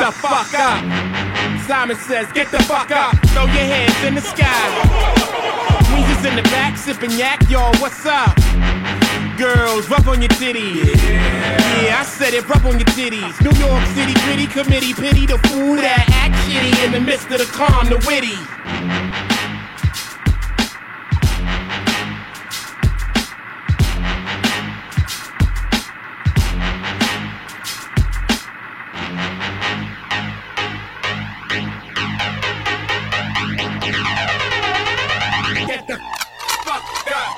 the fuck up. Simon says, get the fuck up. Throw your hands in the sky. Weezer's in the back, sipping yak, y'all, what's up? Girls, rub on your titties. Yeah, I said it, rub on your titties. New York City gritty committee, pity the fool that act shitty in the midst of the calm, the witty. Get the fuck up.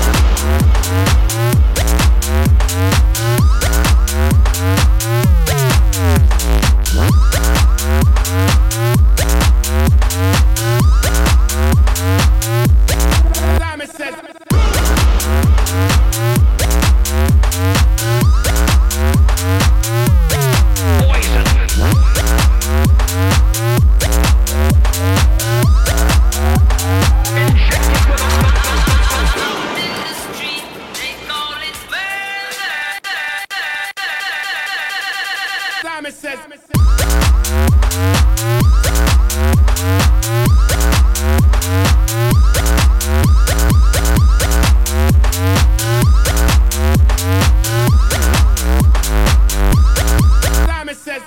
Simon says, Simon says, Simon says,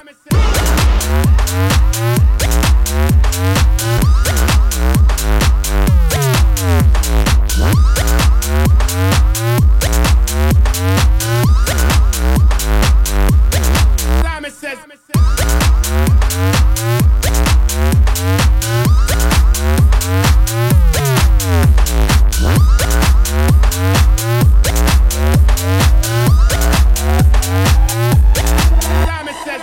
Simon says, Simon says,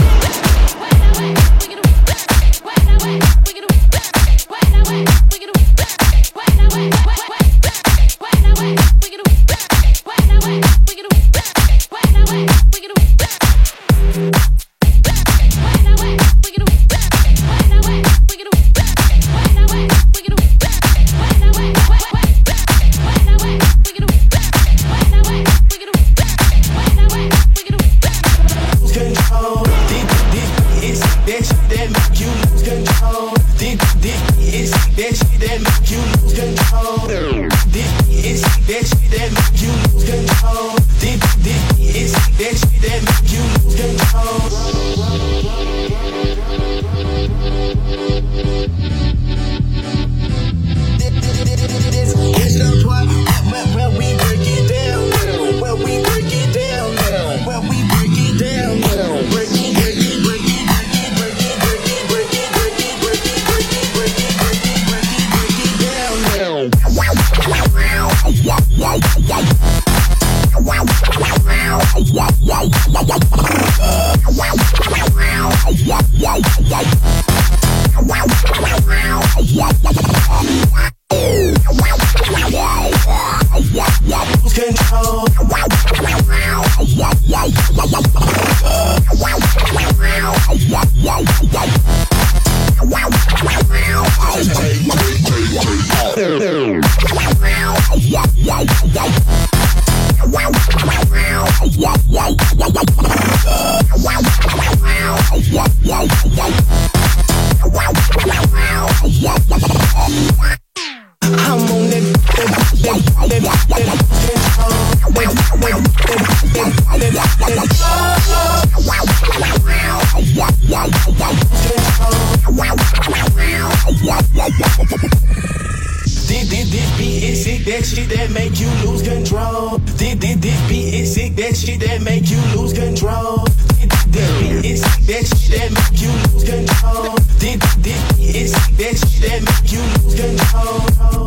This beat is sick, that shit that make you lose control. This beat is sick, that shit that make you lose control. This beat is sick, that shit that make you lose control. This beat is sick, that shit that make you lose control.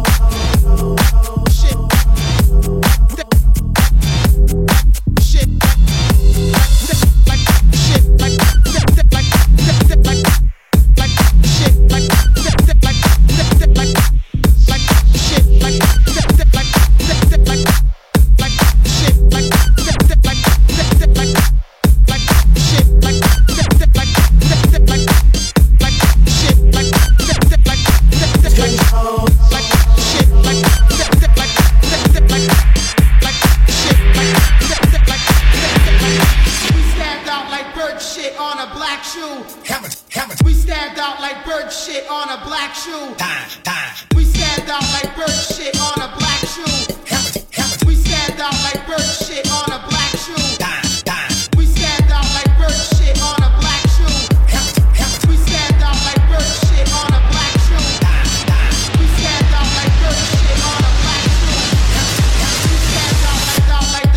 on a black shoe. We stand out like bird shit on a black shoe. We stand out like bird shit on a black shoe. We stand out like bird shit on a black shoe. We stand out like bird shit on a black shoe. We stand out like bird shit on a black shoe. We stand out like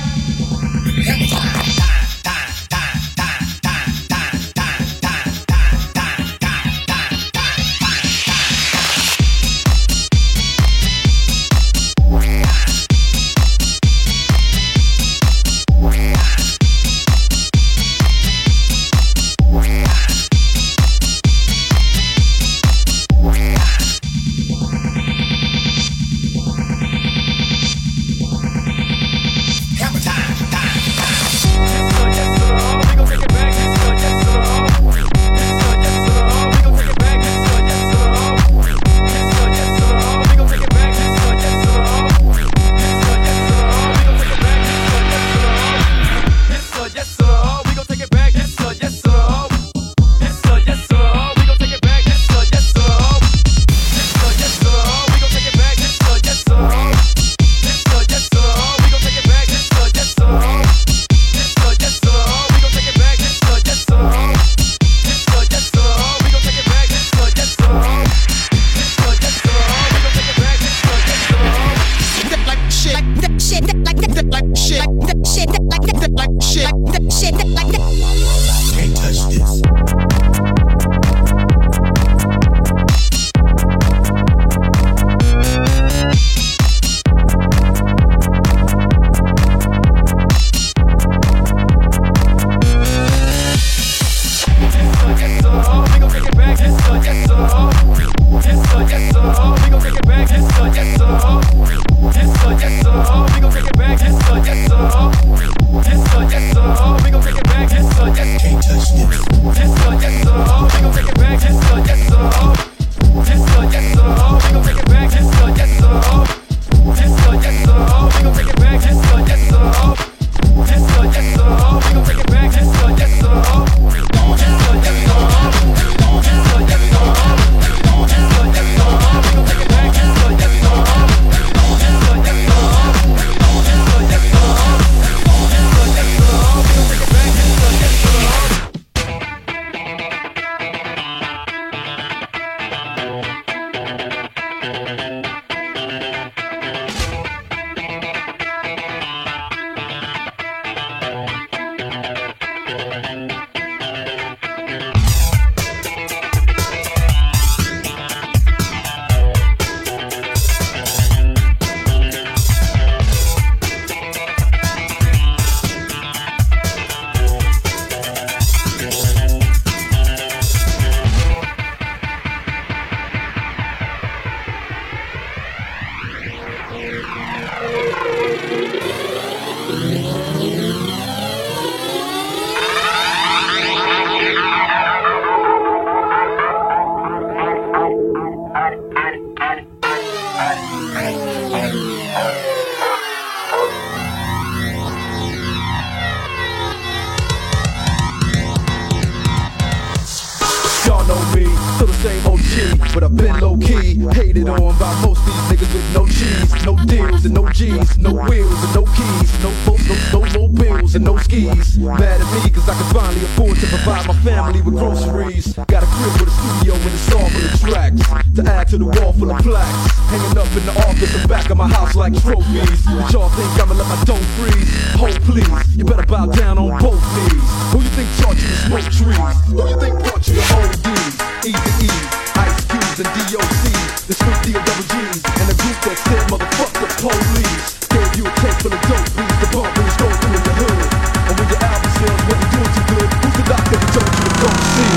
but I've been low-key, hated on by most these niggas with no cheese, no deals and no G's, no wheels and no keys, no boats, no mobiles and no skis. Mad at me cause I can finally afford to provide my family with groceries. Got a crib with a studio and it's all full of tracks, to add to the wall full of plaques, hanging up in the office and back of my house like trophies. But y'all think I'ma let my dough freeze? Hold please, you better bow down on both knees. Who you think taught you to smoke trees? Who you think brought you to ODs? Easy E, Ice Cubes and DOC, the Snoop D-O-double G's, and the group that said motherfuck the police. Gave you a tape full of dope beats, the bump when it's going through in the hood. And when your album sales wasn't doing too good, who's the doctor that told you to go see?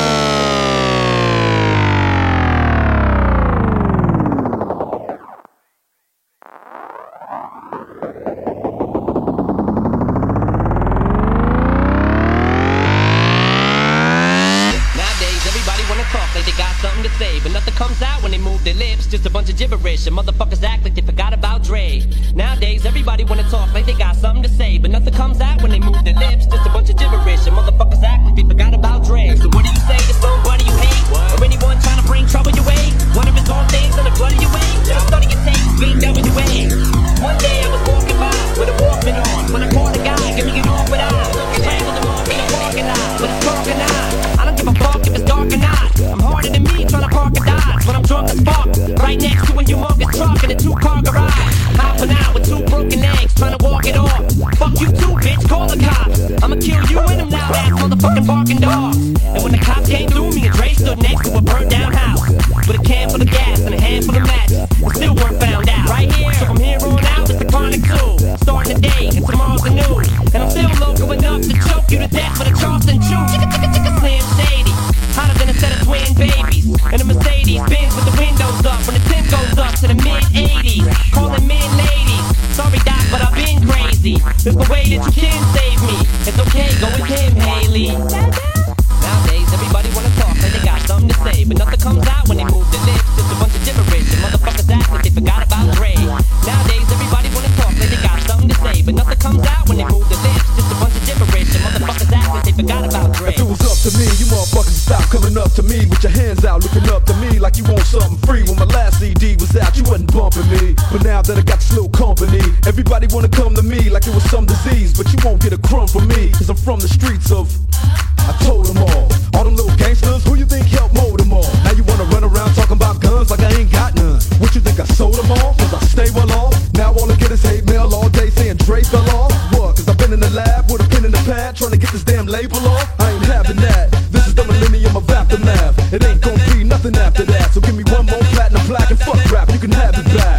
Just a bunch of gibberish, and motherfuckers act like they forgot about Dre. Nowadays, everybody wanna talk like they got something to say, but nothing comes out when they move their lips. Just a bunch of gibberish, and motherfuckers act like they forgot about Dre. So what do you say to somebody you hate, or anyone trying to It's okay, go with him, Haley. Nowadays, everybody wanna talk like they got something to say, but nothing comes out when they move their lips. Just a bunch of gibberish, and motherfuckers act like they forgot about Dre. Nowadays, everybody wanna talk like they got something to say, but nothing comes out when they move their lips. Just a bunch of gibberish, and motherfuckers act like they forgot about Dre. If it was up to me, you motherfuckers stop coming up to me with your hands out, looking up to me like you want something free. When my last CD was out, you wasn't bumping me, but now that I got this little company, everybody wanna come to me like it was some disease, but you won't get a crumb from me, cause I'm from the streets of... I told them all them little gangsters, who you think helped mold them all? Now you wanna run around talking about guns like I ain't got none. What you think I sold them all? Cause I stay well off. Now all I get is hate mail all day saying Dre fell off. What? Cause I've been in the lab with a pen in the pad trying to get this damn label off. I ain't having that. This is the millennium of aftermath. It ain't gonna be nothing after that. So give me one more platinum plaque and fuck rap, you can have it back.